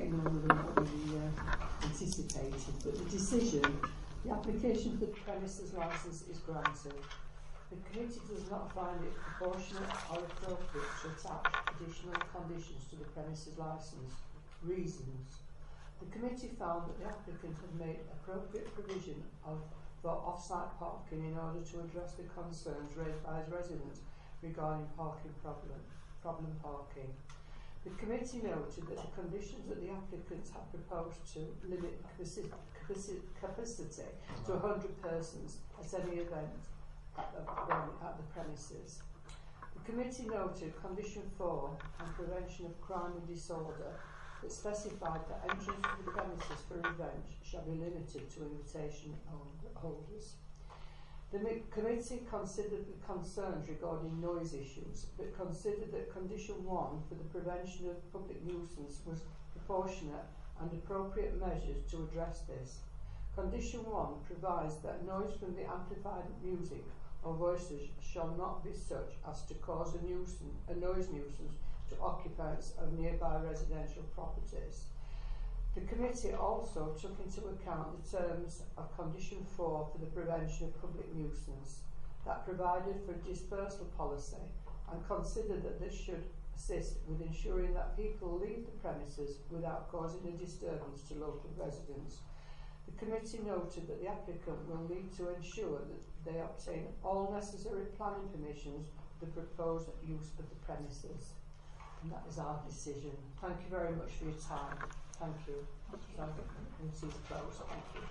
getting longer than what we anticipated, but the decision, the application for the premises licence is granted. The committee does not find it proportionate or appropriate to attach additional conditions to the premises licence. Reasons. The committee found that the applicant had made appropriate provision for off-site parking in order to address the concerns raised by his residents regarding problem parking. The committee noted that the conditions that the applicants had proposed to limit capacity to 100 persons at any event at the premises. The committee noted condition 4 on prevention of crime and disorder that specified that entrance to the premises for events shall be limited to invitation holders. The committee considered the concerns regarding noise issues, but considered that condition 1 for the prevention of public nuisance was proportionate and appropriate measures to address this. Condition 1 provides that noise from the amplified music or voices shall not be such as to cause a noise nuisance to occupants of nearby residential properties. The committee also took into account the terms of condition 4 for the prevention of public nuisance that provided for a dispersal policy and considered that this should assist with ensuring that people leave the premises without causing a disturbance to local residents. The committee noted that the applicant will need to ensure that they obtain all necessary planning permissions for the proposed use of the premises. And that is our decision. Thank you very much for your time. Thank you. So, committee is closed. Thank you.